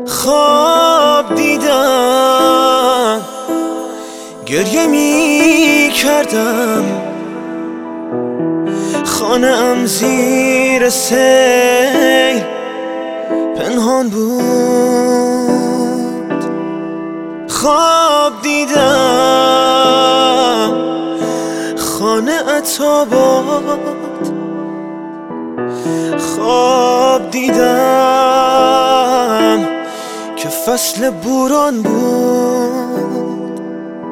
خواب دیدم گریه می کردم، خانه‌ام زیر سیل پنهان بود. خواب دیدم خانه‌ات آباد، خواب دیدم که فصل بوران بود.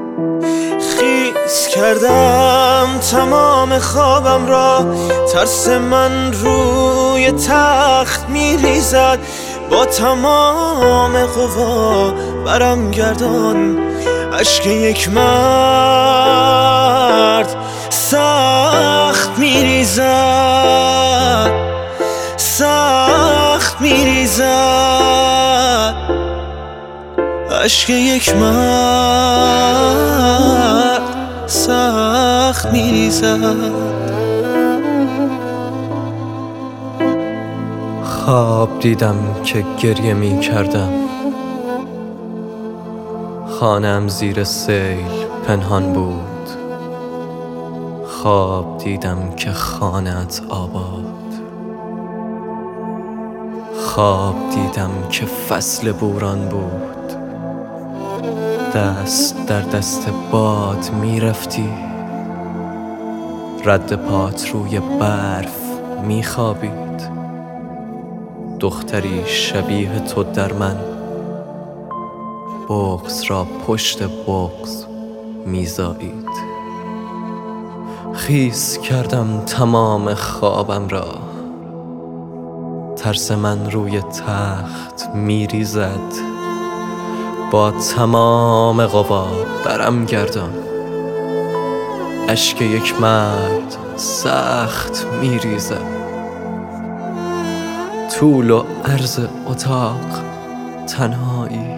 خیس کردم تمام خوابم را، ترس من روی تخت میریزد. با تمام قوا برم گردان، اشک یک مرد سخت میریزد، سخت میریزد. اشک یک مرد سخت میریزد. خواب دیدم که گریه می کردم، خانه‌ام زیر سیل پنهان بود. خواب دیدم که خانه‌ات آباد، خواب دیدم که فصل بوران بود. دست در دست باد می رفتی، رد پات روی برف می خوابید. دختری شبیه تو در من بغض را پشت بغض میزایید. خیس کردم تمام خوابم را، ترس من روی تخت میریزد. با تمام قوا برم گردان، اشک یک مرد سخت میریزد. طول و عرض اتاق تنهایی،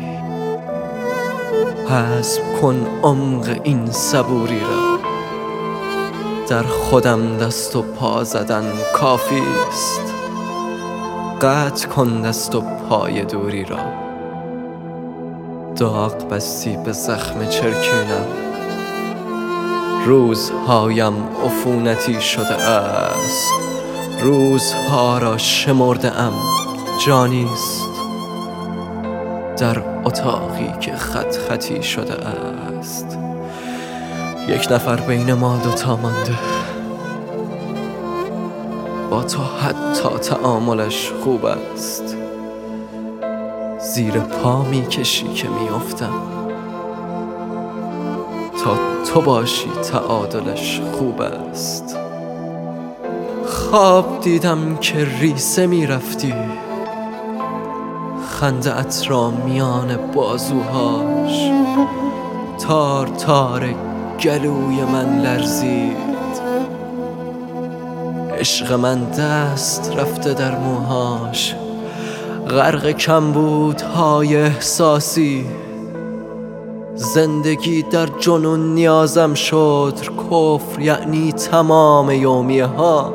حسب کن عمق این صبوری را. در خودم دست و پا زدن کافی است، قطع کن دست و پای دوری را. داغ بستی به زخم چرکینم، روزهایم عفونتی شده است. روزها را شمرده ام جانیست، در اتاقی که خط خطی شده است. یک نفر بین ما دوتا مانده، با تو حتی تعاملش خوب است. زیر پا می کشی که می افتم، تا تو باشی تعادلش خوب است. خواب دیدم که ریسه می رفتی، خنده ات را میان بازوهاش. تار تار گلوی من لرزید، عشق من دست رفته در موهاش. غرق کمبودهای احساسی، زندگی در جنون نیازم شد. کفر یعنی تمام یومیه ها،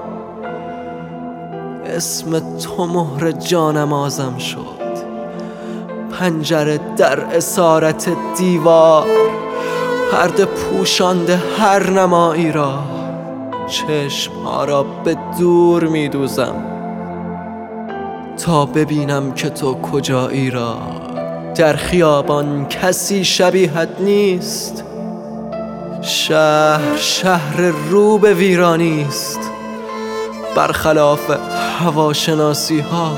اسم تو مهر جانمازم شد. پنجره در اسارت دیوار، پرده پوشانده هر نمایی را. چشمها را به دور می دوزم تا ببینم که تو کجایی را. در خیابان کسی شبیهت نیست، شهر رو به ویرانی است. برخلاف هواشناسی ها،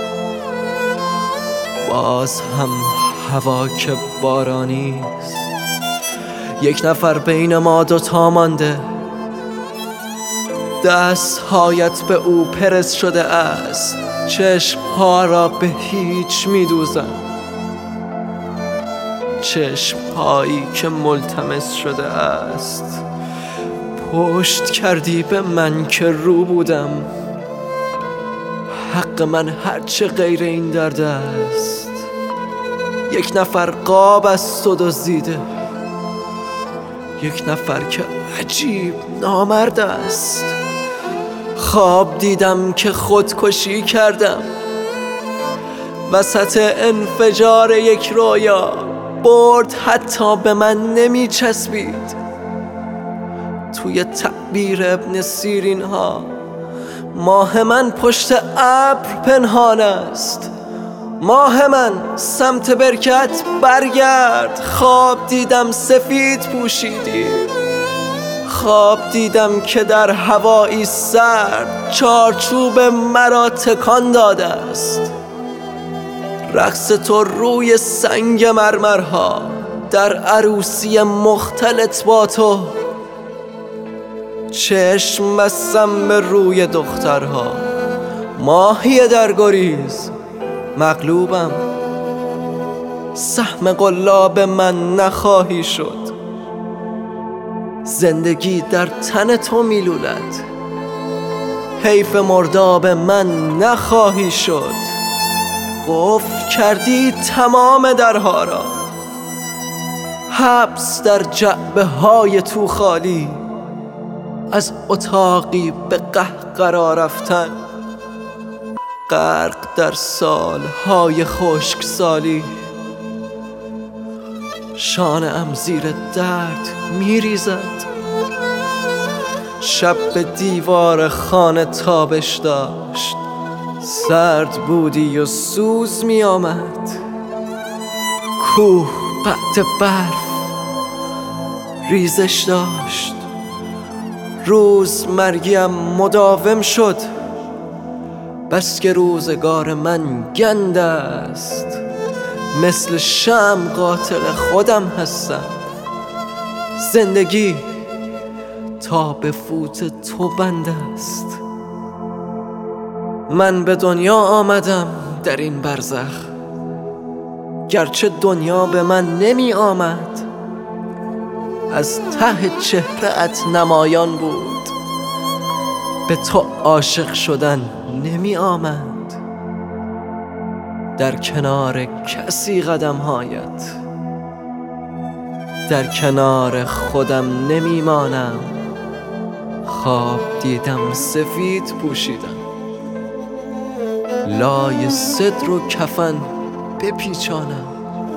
باز هم هوا که بارانی است. یک نفر بین ما دوتا مانده، دستهایت به او پرس شده است. چشمها را به هیچ می دوزم، چشمهایی که ملتمس شده است. پشت کردی به من که رو بودم، حق من هرچه غیر این درد است. یک نفر قاب از تو دزدیده، یک نفر که عجیب نامرد است. خواب دیدم که خودکشی کردم، وسط انفجار یک رویا برد حتی به من نمی چسبید. توی تعبیر ابن سیرین ها ماه من پشت ابر پنهان است. ماه من سمت برکت برگرد. خواب دیدم سفید پوشیدی، خواب دیدم که در هوایی سرد چارچوب مرا تکان داده است. رقص تو روی سنگ مرمرها در عروسی مختلط با تو. چشم بستم به روی دخترها، ماهی در گریز مغلوبم. سهم قلاب من نخواهی شد. زندگی در تن تو میلولد. حیف مرداب من نخواهی شد. قفل کردی تمام درها را. حبس در جعبه های تو خالی. از اتاقی به قهقرا رفتن. غرق در سالهای خشکسالی. شانه‌ام زیر درد میریزد. شب به دیوار خانه تابش داشت. سرد بودی و سوز می آمد. کوه بعد برف ریزش داشت. روز مرگیم مداوم شد. بس که روزگار من گند است. مثل شمع قاتل خودم هستم. زندگی تا به فوت تو بند است. من به دنیا آمدم در این برزخ، گرچه دنیا به من نمی آمد. از ته چهره‌ات نمایان بود. به تو عاشق شدن نمی آمد. در کنار کسی قدم‌هایت، در کنار خودم نمی مانم. خواب دیدم سفید پوشیدم. لای صدر و کفن بپیچانم.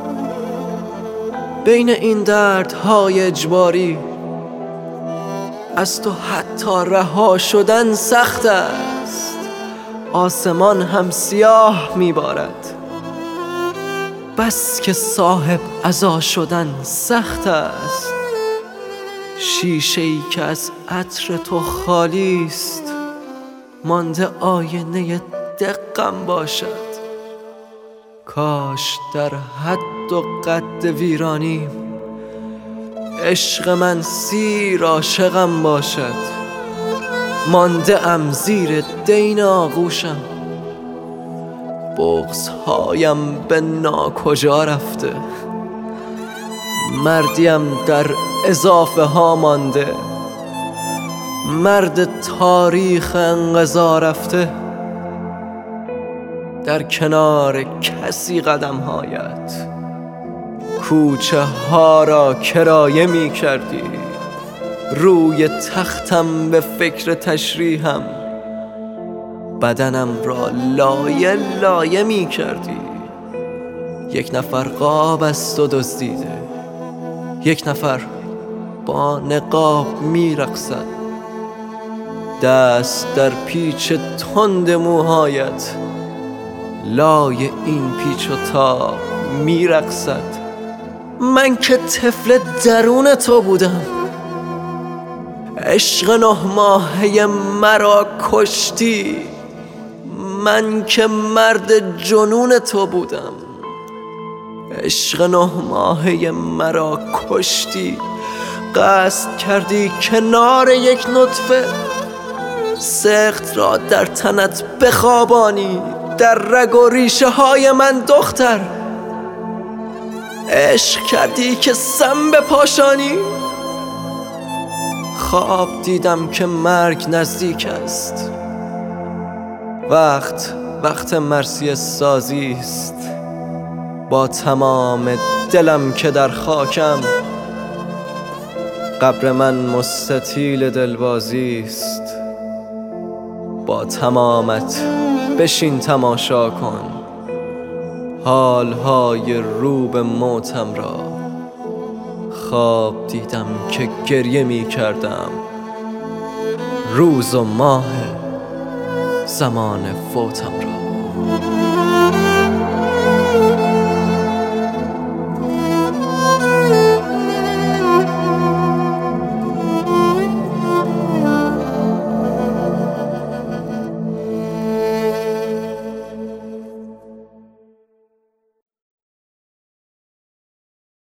بین این دردهای اجباری از تو حتی رها شدن سخت است. آسمان هم سیاه میبارد. بس که صاحب عزا شدن سخت است. شیشه‌ای که از عطر تو خالی است. مانده آینه دقم باشد. کاش در حد و قد ویرانیم عشق من سیر عاشقم باشد. مانده ام زیر دین آغوشم. بغض‌هایم به ناکجا رفته. مردیم در اضافه ها مانده. مرد تاریخ انقضا رفته. در کنار کسی قدم‌هایت کوچه ها را کرایه می کردی. روی تختم به فکر تشریحم. بدنم را لایه لایه می کردی. یک نفر قاب از تو دزدیده. یک نفر با نقاب می رقصد. دست در پیچ تند موهایت. لای این پیچ و تاب می رقصد. من که طفل درون تو بودم. عشق 9 ماهه مرا کشتی. من که مرد جنون تو بودم. عشق 9 ماهه مرا کشتی. قصد کردی کنار یک نطفه سخت را در تنت بخوابانی. در رگ و ریشه های من دختر عشق کردی که سم بپاشانی. خواب دیدم که مرگ نزدیک است. وقت مرثیه سازی است. با تمام دلم که در خاکم. قبر من مستطیل دلبازی است. با تمامت بشین تماشا کن. حالهای رو به موتم را. خواب دیدم که گریه می کردم، روز و ماه زمان فوتم را.